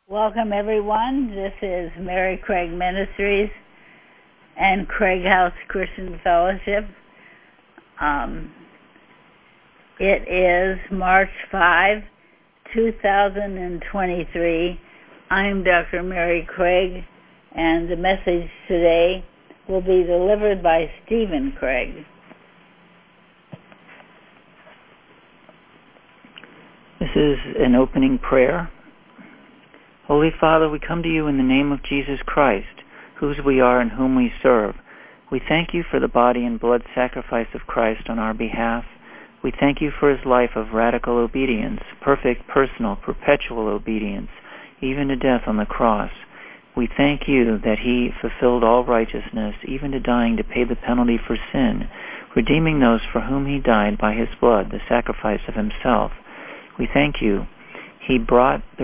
Welcome, everyone. This is Mary Craig Ministries and Craig House Christian Fellowship. It is March 5, 2023. I'm Dr. Mary Craig, and the message today will be delivered by Stephen Craig. This is an opening prayer. Holy Father, we come to you in the name of Jesus Christ, whose we are and whom we serve. We thank you for the body and blood sacrifice of Christ on our behalf. We thank you for his life of radical obedience, perfect, personal, perpetual obedience, even to death on the cross. We thank you that he fulfilled all righteousness, even to dying to pay the penalty for sin, redeeming those for whom he died by his blood, the sacrifice of himself. We thank you. He brought the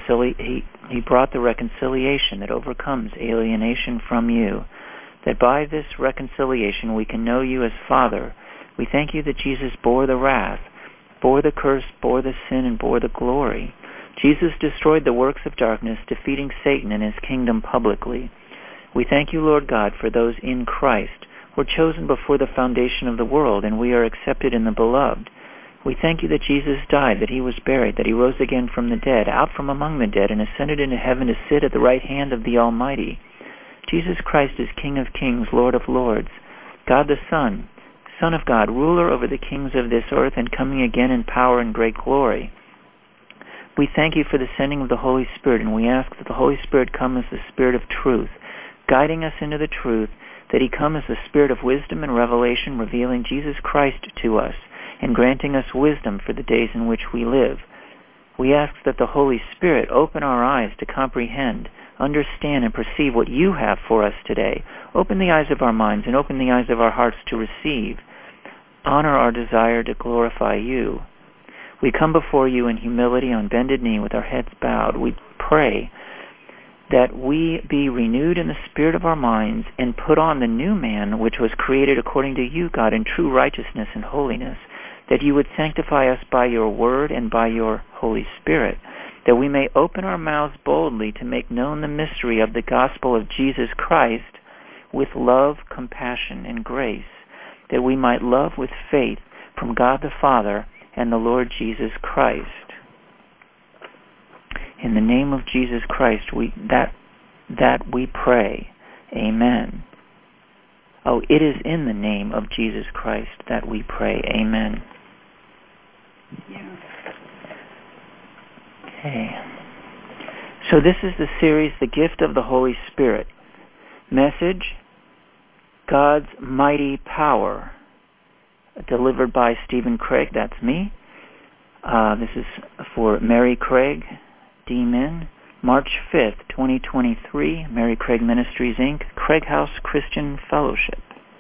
reconciliation that overcomes alienation from you, that by this reconciliation we can know you as Father. We thank you that Jesus bore the wrath, bore the curse, bore the sin, and bore the glory. Jesus destroyed the works of darkness, defeating Satan and his kingdom publicly. We thank you, Lord God, for those in Christ. We're chosen before the foundation of the world, and we are accepted in the Beloved. We thank you that Jesus died, that he was buried, that he rose again from the dead, out from among the dead, and ascended into heaven to sit at the right hand of the Almighty. Jesus Christ is King of kings, Lord of lords, God the Son, Son of God, ruler over the kings of this earth, and coming again in power and great glory. We thank you for the sending of the Holy Spirit, and we ask that the Holy Spirit come as the Spirit of truth, guiding us into the truth, that he come as the Spirit of wisdom and revelation, revealing Jesus Christ to us, and granting us wisdom for the days in which we live. We ask that the Holy Spirit open our eyes to comprehend, understand, and perceive what you have for us today. Open the eyes of our minds and open the eyes of our hearts to receive. Honor our desire to glorify you. We come before you in humility on bended knee with our heads bowed. We pray that we be renewed in the spirit of our minds and put on the new man which was created according to you, God, in true righteousness and holiness, that you would sanctify us by your word and by your Holy Spirit, that we may open our mouths boldly to make known the mystery of the gospel of Jesus Christ with love, compassion, and grace, that we might love with faith from God the Father and the Lord Jesus Christ. In the name of Jesus Christ, we pray. Amen. Oh, it is in the name of Jesus Christ that we pray. Amen. Yeah. Okay. So this is the series, The Gift of the Holy Spirit. Message, God's Mighty Power, delivered by Stephen Craig. That's me. This is for Mary Craig, D-Min, March 5th, 2023, Mary Craig Ministries, Inc., Craig House Christian Fellowship.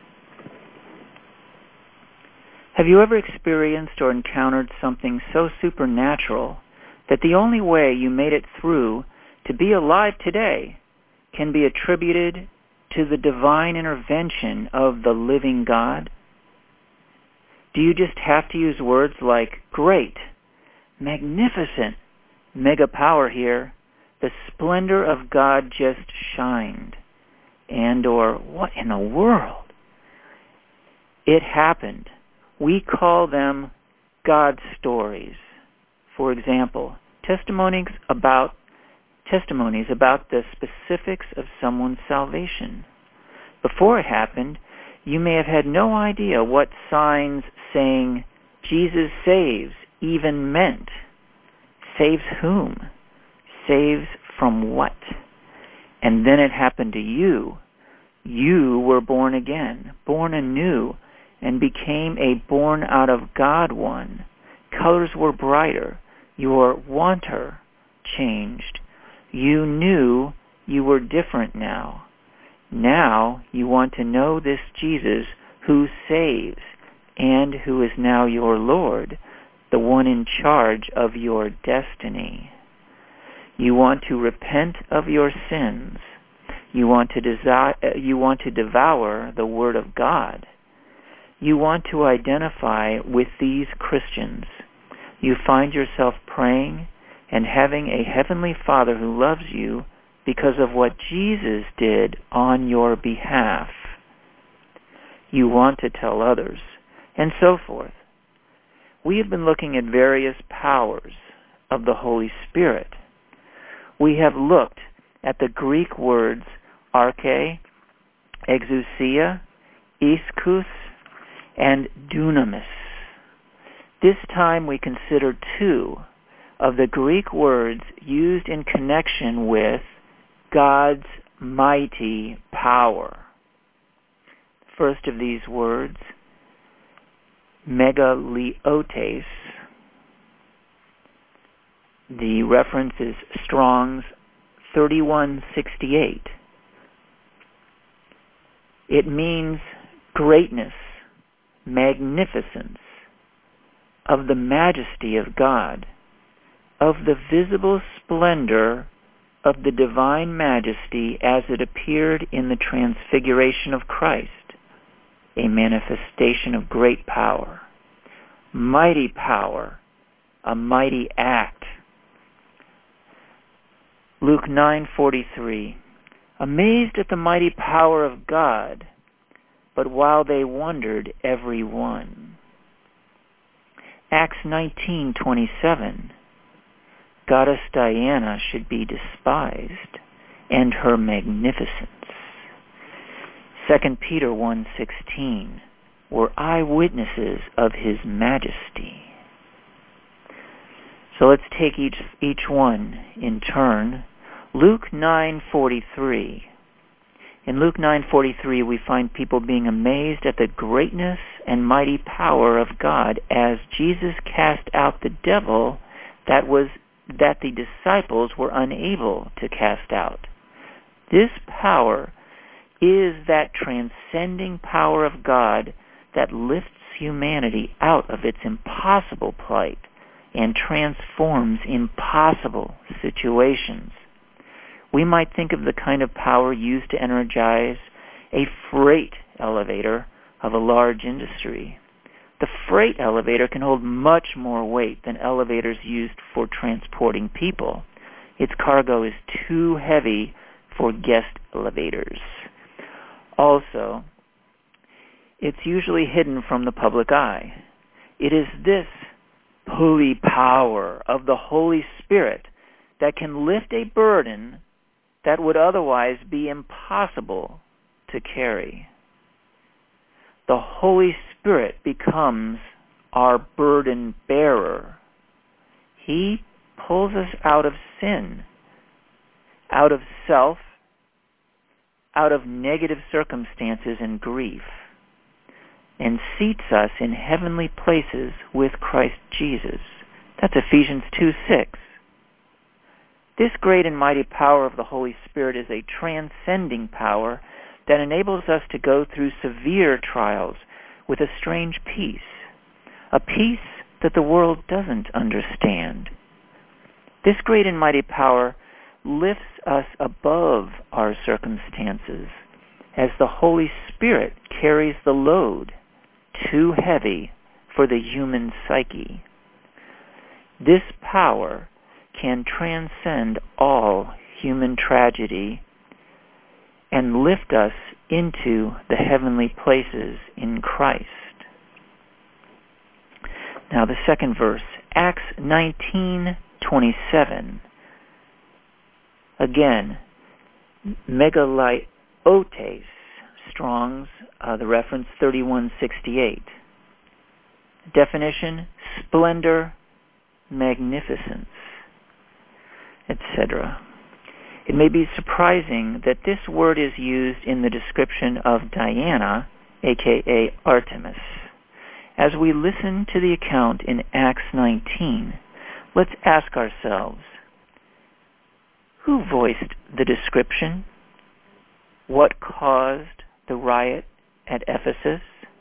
Have you ever experienced or encountered something so supernatural that the only way you made it through to be alive today can be attributed to the divine intervention of the living God? Do you just have to use words like great, magnificent, mega power here, the splendor of God just shined, and or what in the world? It happened. We call them God stories. For example, testimonies about the specifics of someone's salvation. Before it happened, you may have had no idea what signs saying Jesus saves even meant. Saves whom? Saves from what? And then it happened to you. You were born again, born anew, and became a born out of God one. Colors were brighter. Your wanter changed. You knew you were different now. Now you want to know this Jesus who saves and who is now your Lord, the one in charge of your destiny. You want to repent of your sins. You want to devour the Word of God. You want to identify with these Christians. You find yourself praying and having a heavenly Father who loves you because of what Jesus did on your behalf, you want to tell others, and so forth. We have been looking at various powers of the Holy Spirit. We have looked at the Greek words arche, exousia, ischus, and dunamis. This time we consider two of the Greek words used in connection with God's mighty power. First of these words, megaliotes. The reference is Strong's 3168. It means greatness, magnificence, of the majesty of God, of the visible splendor of the divine majesty as it appeared in the transfiguration of Christ, a manifestation of great power, mighty power, a mighty act. Luke 9:43, amazed at the mighty power of God, but while they wondered, every one. Acts 19:27, Goddess Diana should be despised, and her magnificence. 2 Peter 1:16, were eyewitnesses of his majesty. So let's take each one in turn. Luke 9:43. In Luke 9:43, we find people being amazed at the greatness and mighty power of God as Jesus cast out the devil that the disciples were unable to cast out. This power is that transcending power of God that lifts humanity out of its impossible plight and transforms impossible situations. We might think of the kind of power used to energize a freight elevator of a large industry. The freight elevator can hold much more weight than elevators used for transporting people. Its cargo is too heavy for guest elevators. Also, it's usually hidden from the public eye. It is this holy power of the Holy Spirit that can lift a burden that would otherwise be impossible to carry. The Holy Spirit becomes our burden bearer. He pulls us out of sin, out of self, out of negative circumstances and grief, and seats us in heavenly places with Christ Jesus. That's Ephesians 2:6. This great and mighty power of the Holy Spirit is a transcending power that enables us to go through severe trials with a strange peace, a peace that the world doesn't understand. This great and mighty power lifts us above our circumstances as the Holy Spirit carries the load too heavy for the human psyche. This power can transcend all human tragedy and lift us into the heavenly places in Christ. Now the second verse, Acts 19:27. Again, megaliotes, Strong's, the reference 3168. Definition, splendor, magnificence, etc. It may be surprising that this word is used in the description of Diana, aka Artemis. As we listen to the account in Acts 19, let's ask ourselves, who voiced the description? What caused the riot at Ephesus?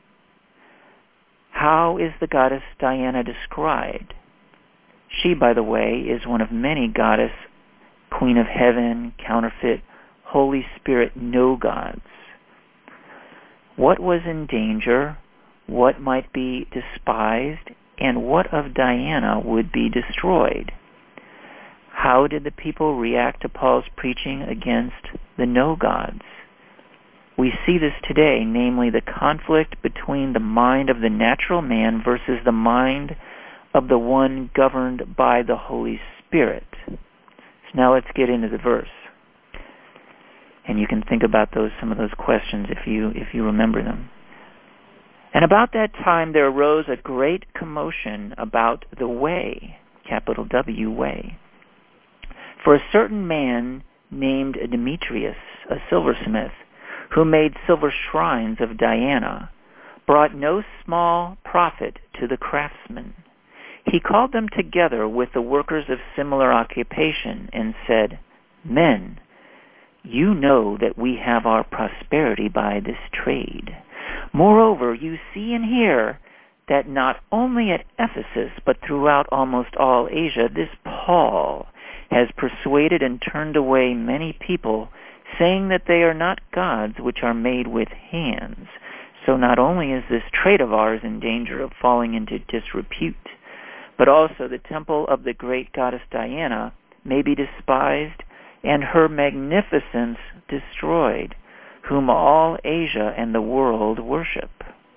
How is the goddess Diana described? She, by the way, is one of many goddess, Queen of Heaven, counterfeit, Holy Spirit, no gods. What was in danger? What might be despised? And what of Diana would be destroyed? How did the people react to Paul's preaching against the no-gods? We see this today, namely the conflict between the mind of the natural man versus the mind of the one governed by the Holy Spirit. So now let's get into the verse. And you can think about some of those questions if you remember them. And about that time there arose a great commotion about the way, capital W, way. For a certain man named Demetrius, a silversmith, who made silver shrines of Diana, brought no small profit to the craftsmen. He called them together with the workers of similar occupation and said, "Men, you know that we have our prosperity by this trade. Moreover, you see and hear that not only at Ephesus, but throughout almost all Asia, this Paul has persuaded and turned away many people, saying that they are not gods which are made with hands. So not only is this trade of ours in danger of falling into disrepute, but also the temple of the great goddess Diana may be despised and her magnificence destroyed, whom all Asia and the world worship."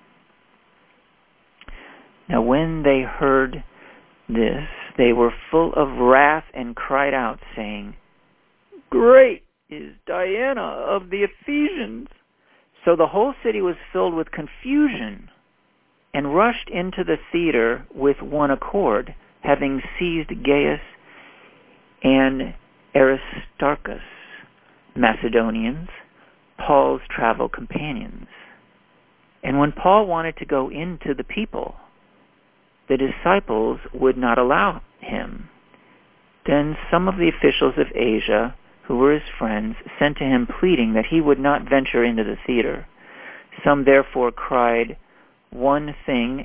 Now when they heard this, they were full of wrath and cried out, saying, "Great is Diana of the Ephesians." So the whole city was filled with confusion and rushed into the theater with one accord, having seized Gaius and Aristarchus, Macedonians, Paul's travel companions. And when Paul wanted to go into the people, the disciples would not allow him. Then some of the officials of Asia, who were his friends, sent to him pleading that he would not venture into the theater. Some therefore cried one thing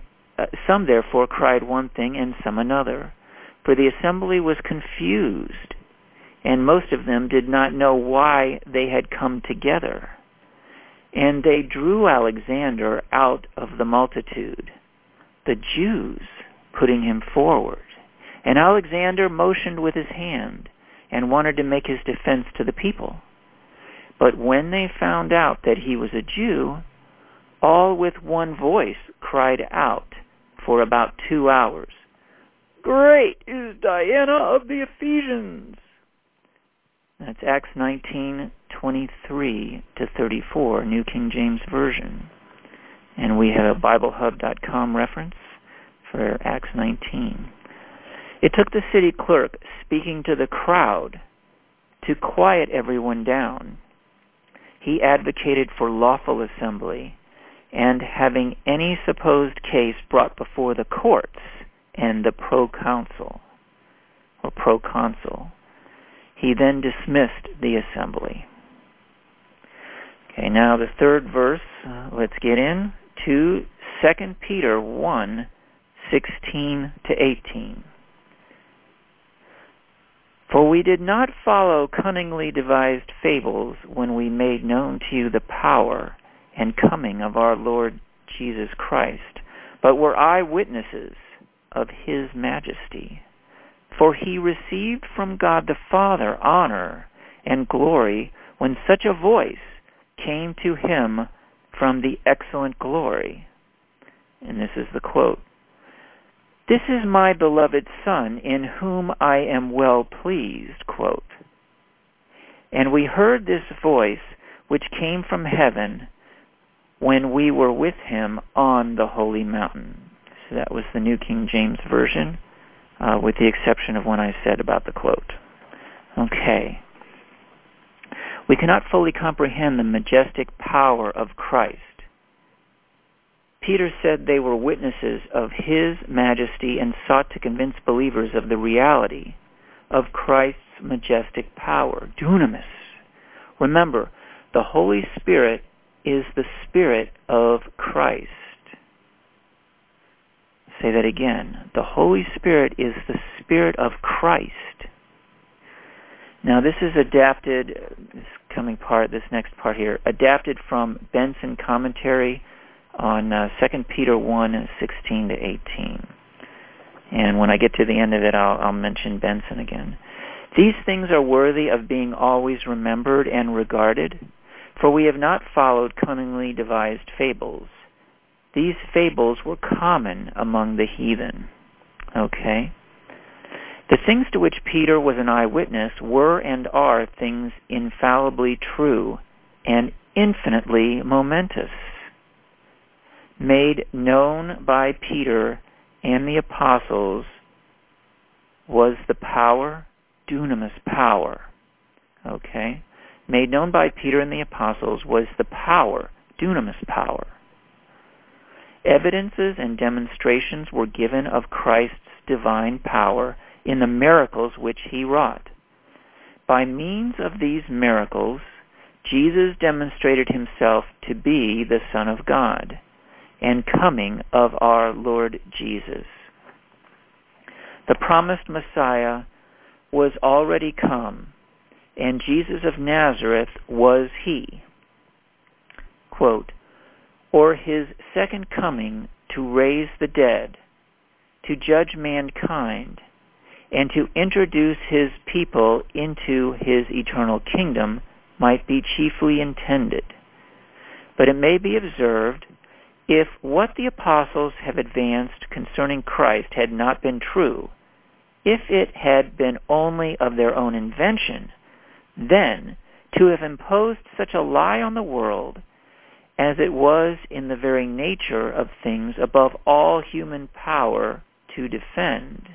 and some another, for the assembly was confused, and most of them did not know why they had come together. And they drew Alexander out of the multitude, the Jews putting him forward. And Alexander motioned with his hand and wanted to make his defense to the people. But when they found out that he was a Jew, all with one voice cried out for about 2 hours, "Great is Diana of the Ephesians." That's Acts 19:23-34, New King James Version. And we have a BibleHub.com reference for Acts 19. It took the city clerk speaking to the crowd to quiet everyone down. He advocated for lawful assembly and having any supposed case brought before the courts and the proconsul. He then dismissed the assembly. Okay, now the third verse, let's get in to 2 Peter 1:16-18. "For we did not follow cunningly devised fables when we made known to you the power and coming of our Lord Jesus Christ, but were eyewitnesses of his majesty. For he received from God the Father honor and glory when such a voice came to him from the excellent glory." And this is the quote. "This is my beloved Son, in whom I am well pleased," quote. "And we heard this voice which came from heaven when we were with him on the holy mountain." So that was the New King James Version, with the exception of when I said about the quote. Okay. We cannot fully comprehend the majestic power of Christ. Peter said they were witnesses of his majesty and sought to convince believers of the reality of Christ's majestic power, dunamis. Remember, the Holy Spirit is the Spirit of Christ. Say that again. The Holy Spirit is the Spirit of Christ. Now this is adapted, this next part here, adapted from Benson commentary on 2 Peter 1:16-18. And when I get to the end of it, I'll mention Benson again. These things are worthy of being always remembered and regarded, for we have not followed cunningly devised fables. These fables were common among the heathen. Okay? The things to which Peter was an eyewitness were and are things infallibly true and infinitely momentous. Made known by Peter and the apostles was the power, dunamis power. Okay? Made known by Peter and the apostles was the power, dunamis power. Evidences and demonstrations were given of Christ's divine power in the miracles which he wrought. By means of these miracles, Jesus demonstrated himself to be the Son of God and coming of our Lord Jesus. The promised Messiah was already come, and Jesus of Nazareth was he. Quote, or his second coming to raise the dead, to judge mankind, and to introduce his people into his eternal kingdom might be chiefly intended. But it may be observed, if what the apostles have advanced concerning Christ had not been true, if it had been only of their own invention, then to have imposed such a lie on the world, as it was in the very nature of things above all human power to defend,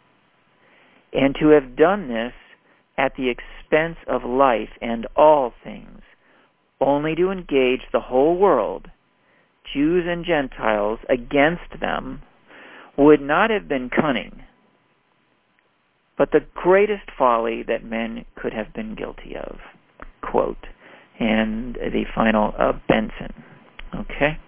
and to have done this at the expense of life and all things, only to engage the whole world, Jews and Gentiles, against them, would not have been cunning, but the greatest folly that men could have been guilty of. Quote, and the final Benson. Okay?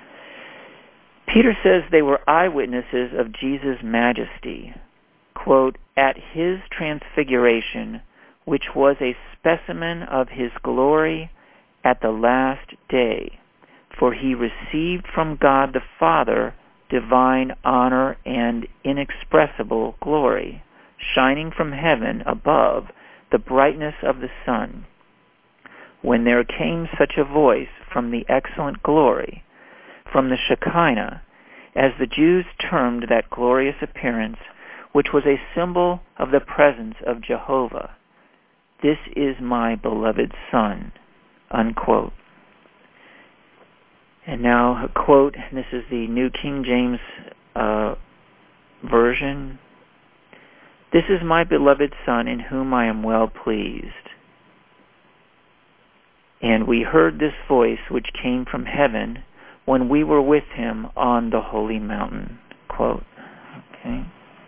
Peter says they were eyewitnesses of Jesus' majesty. Quote, at his transfiguration, which was a specimen of his glory at the last day, for he received from God the Father divine honor and inexpressible glory, shining from heaven above the brightness of the sun, when there came such a voice from the excellent glory, from the Shekinah, as the Jews termed that glorious appearance, which was a symbol of the presence of Jehovah. This is my beloved Son, unquote. And now a quote, this is the New King James Version. This is my beloved Son, in whom I am well pleased. And we heard this voice which came from heaven when we were with him on the holy mountain. Quote. Okay.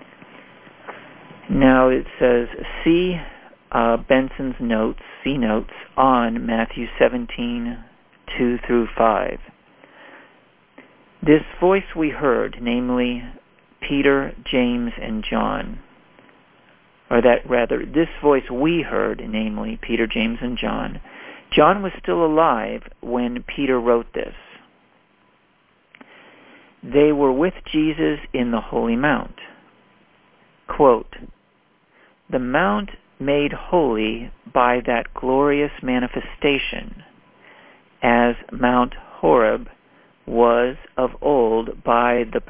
Now it says, see Benson's notes, C notes, on Matthew 17, 2 through 5. This voice we heard, namely Peter, James, and John, or that rather, this voice we heard, namely Peter, James, and John. John was still alive when Peter wrote this. They were with Jesus in the Holy Mount. Quote, the Mount made holy by that glorious manifestation, as Mount Horeb was of old by the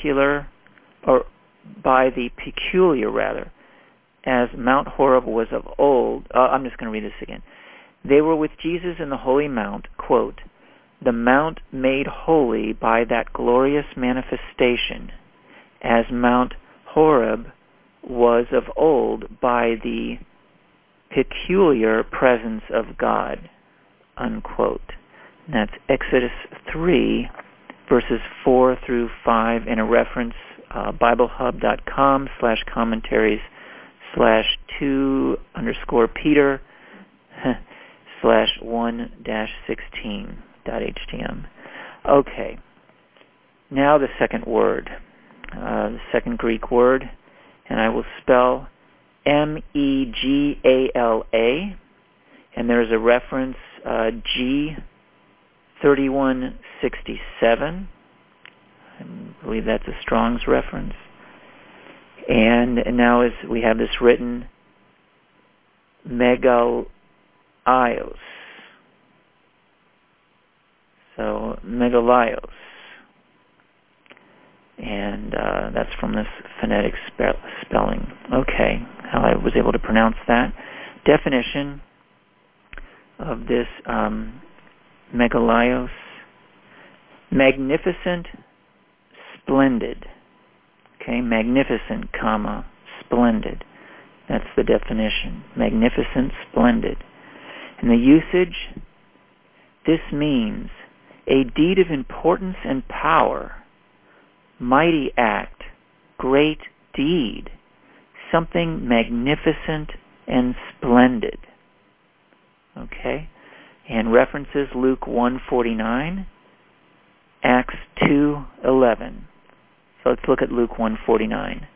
peculiar, as Mount Horeb was of old. I'm just going to read this again. They were with Jesus in the Holy Mount, quote, the Mount made holy by that glorious manifestation, as Mount Horeb was of old by the peculiar presence of God, unquote. And that's Exodus 3, verses 4 through 5, in a reference, BibleHub.com/commentaries/2_Peter /1-16.htm. Okay. Now the second word, the second Greek word, and I will spell Megala, and there's a reference G3167. I believe that's a Strong's reference. And now as we have this written, Megalaios. So, Megalaios. And that's from this phonetic spelling. Okay, how I was able to pronounce that. Definition of this Megalaios: magnificent, splendid. Okay, magnificent, comma, splendid. That's the definition. Magnificent, splendid. And the usage, this means a deed of importance and power, mighty act, great deed, something magnificent and splendid. Okay? And references Luke 1:49, Acts 2:11. So let's look at Luke 1:49.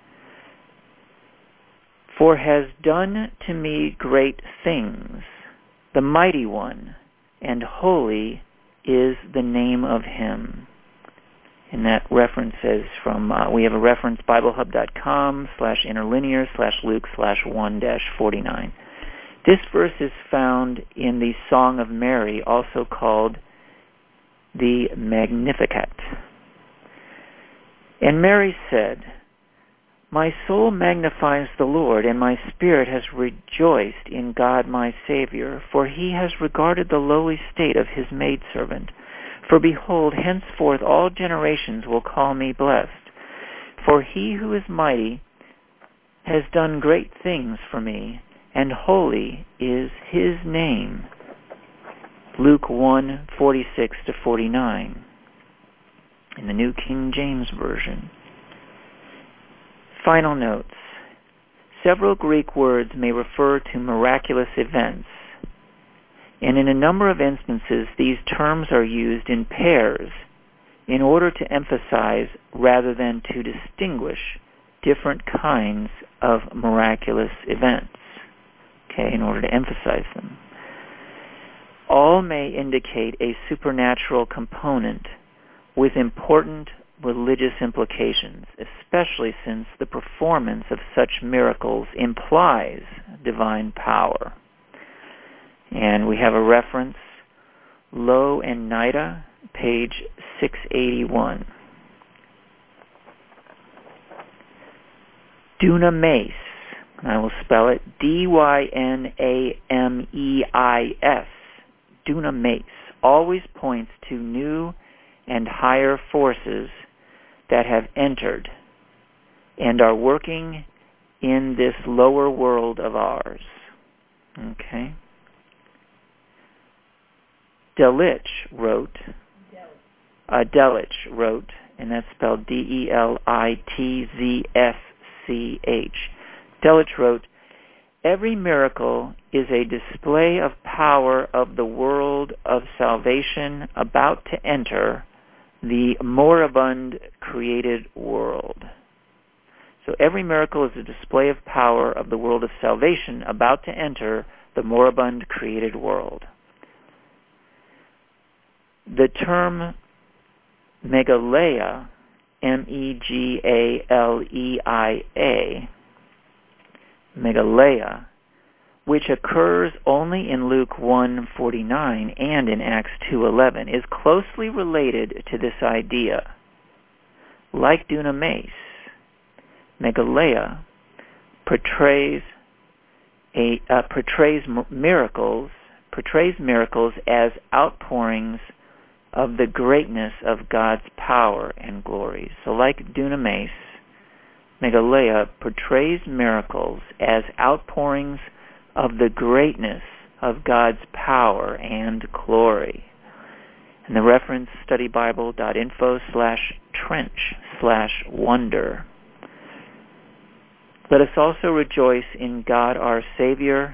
For has done to me great things, the mighty one, and holy is the name of him. And that reference is from, we have a reference, BibleHub.com/interlinear/Luke/1-49. This verse is found in the Song of Mary, also called the Magnificat. And Mary said, my soul magnifies the Lord, and my spirit has rejoiced in God my Savior, for he has regarded the lowly state of his maidservant. For behold, henceforth all generations will call me blessed. For he who is mighty has done great things for me, and holy is his name. Luke 1:46-49 in the New King James Version. Final notes. Several Greek words may refer to miraculous events, and in a number of instances these terms are used in pairs in order to emphasize rather than to distinguish different kinds of miraculous events, okay, in order to emphasize them. All may indicate a supernatural component with important religious implications, especially since the performance of such miracles implies divine power. And we have a reference, Lowe and Nida, page 681. Dunamis, I will spell it D-Y-N-A-M-E-I-S, dunamis, always points to new and higher forces that have entered and are working in this lower world of ours. Okay. Delitzsch wrote, and that's spelled D-E-L-I-T-Z-S-C-H. Delitzsch wrote, every miracle is a display of power of the world of salvation about to enter the moribund created world. So every miracle is a display of power of the world of salvation about to enter the moribund created world. The term Megaleia, M-E-G-A-L-E-I-A, Megaleia, which occurs only in Luke 1:49 and in Acts 2:11, is closely related to this idea. Like dunamis, Megaleia portrays miracles as outpourings of the greatness of God's power and glory. So like dunamis, Megaleia portrays miracles as outpourings of the greatness of God's power and glory. And the reference, studybible.info/trench/wonder. Let us also rejoice in God our Savior.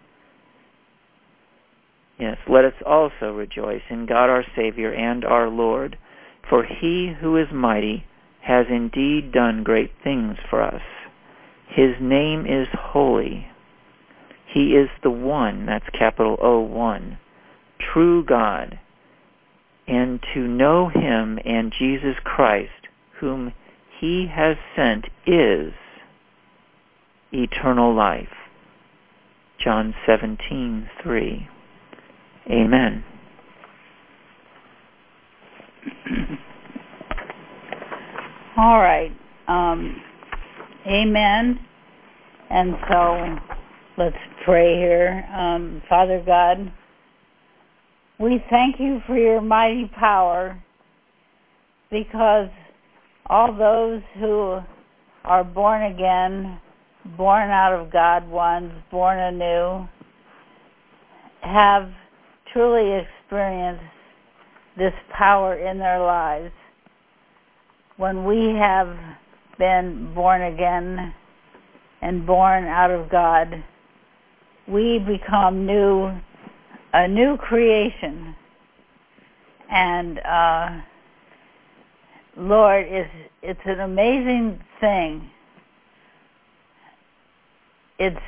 Yes, let us also rejoice in God our Savior and our Lord, for he who is mighty has indeed done great things for us. His name is holy. He is the one, that's capital O-1, true God, and to know him and Jesus Christ, whom he has sent, is eternal life. John 17:3. Amen. All right. Amen. And so let's pray here. Father God, we thank you for your mighty power, because all those who are born again, born out of God ones, born anew, have truly experienced this power in their lives. When we have been born again and born out of God, we become a new creation. And Lord, it's an amazing thing. It's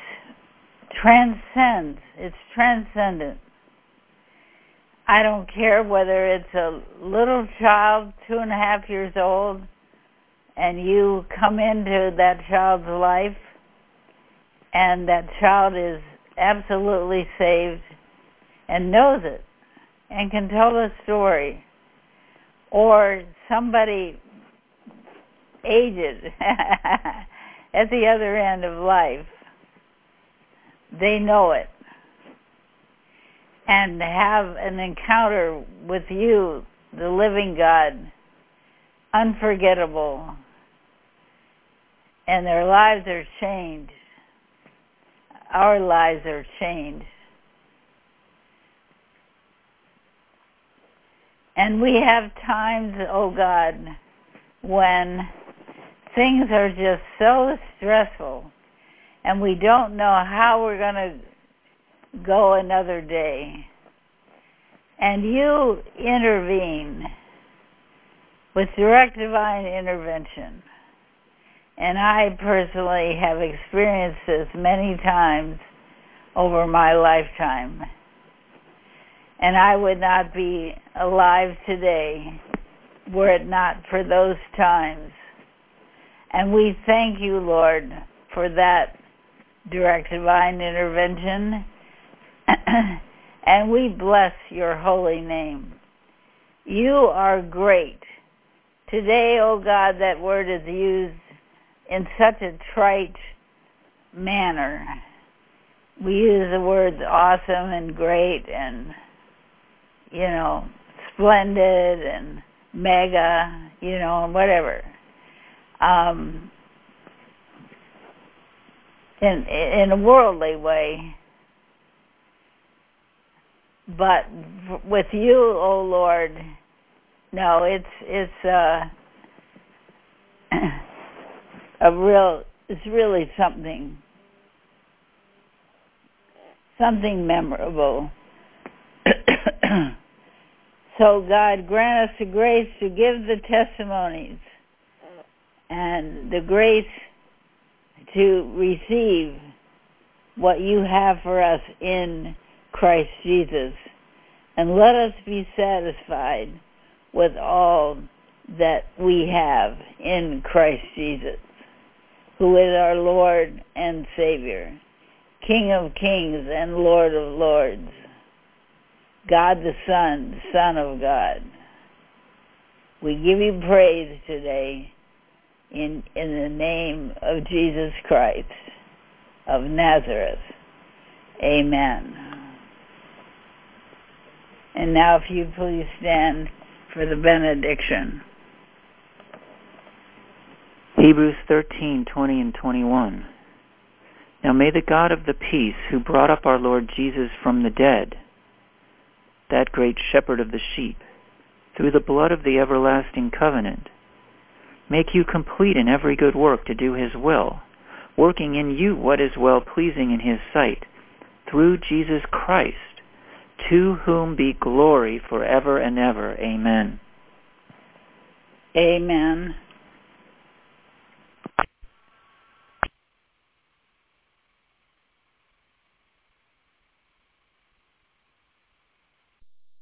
transcendent. I don't care whether it's a little child, 2.5 years old, and you come into that child's life, and that child is absolutely saved and knows it and can tell the story. Or somebody aged at the other end of life, they know it. And have an encounter with you, the living God, unforgettable. And their lives are changed. Our lives are changed. And we have times, oh God, when things are just so stressful and we don't know how we're going to go another day. And you intervene with direct divine intervention. And I personally have experienced this many times over my lifetime. And I would not be alive today were it not for those times. And we thank you, Lord, for that direct divine intervention. And we bless your holy name. You are great. Today, oh God, that word is used in such a trite manner. We use the words awesome and great and, splendid and mega, and whatever. In a worldly way. But with you, oh Lord, no, it's really something memorable. So God, grant us the grace to give the testimonies and the grace to receive what you have for us in Christ Jesus. And let us be satisfied with all that we have in Christ Jesus, who is our Lord and Savior, King of kings and Lord of lords, God the Son, Son of God. We give you praise today in the name of Jesus Christ of Nazareth. Amen. And now if you please stand for the benediction. Hebrews 13:20 and 21. Now may the God of the peace, who brought up our Lord Jesus from the dead, that great shepherd of the sheep, through the blood of the everlasting covenant, make you complete in every good work to do his will, working in you what is well-pleasing in his sight, through Jesus Christ, to whom be glory forever and ever. Amen. Amen.